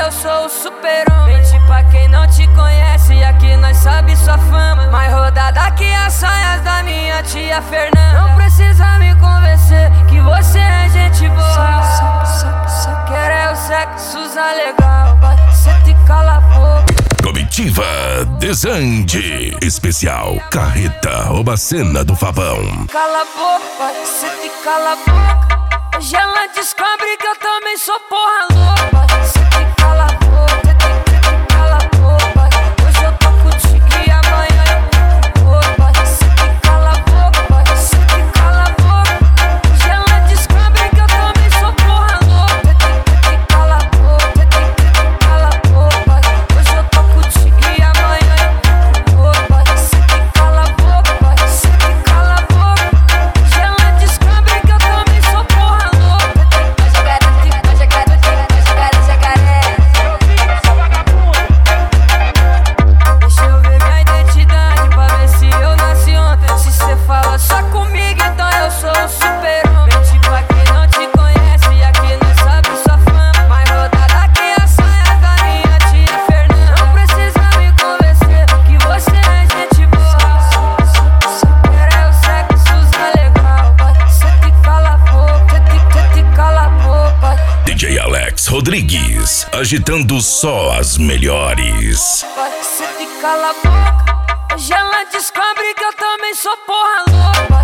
eu sou o super-homem. Mente pra quem não te conhece, aqui nós sabe sua fama. Mais rodada que as saias da minha tia Fernanda. Não precisa me convencer que você é gente boa. Quer é o sexo legal, você te cala a boca. Comitiva Desande. Especial Carreta Obacena do Favão. Cala a boca, você te cala a boca. Hoje ela descobre que eu também sou porra louca. Você te cala a boca, você te cala a boca. Hoje eu tô contigo e amanhã eu vou. Você te cala a boca, você te cala a boca. Hoje ela descobre que eu também sou porra louca. Você te cala a boca, você te cala a boca. Hoje eu tô contigo e amanhã eu vou. Você te cala a boca, você te cala a boca. Hoje ela descobre que eu também sou porra louca. Deixa eu ver minha identidade pra ver se eu nasci ontem. Se cê fala só comigo, então eu sou o super-homem. Mente pra quem não te conhece, aqui nós sabe sua fama. Mais rodada que a saia da minha tia Fernanda. Não precisa me convencer que você é gente boa. Quer é o sexo legal, você te cala a boca, você te cala a boca. DJ Alex Rodrigues, agitando só as melhores. Você te cala a boca. Hoje ela descobre que eu também sou porra louca.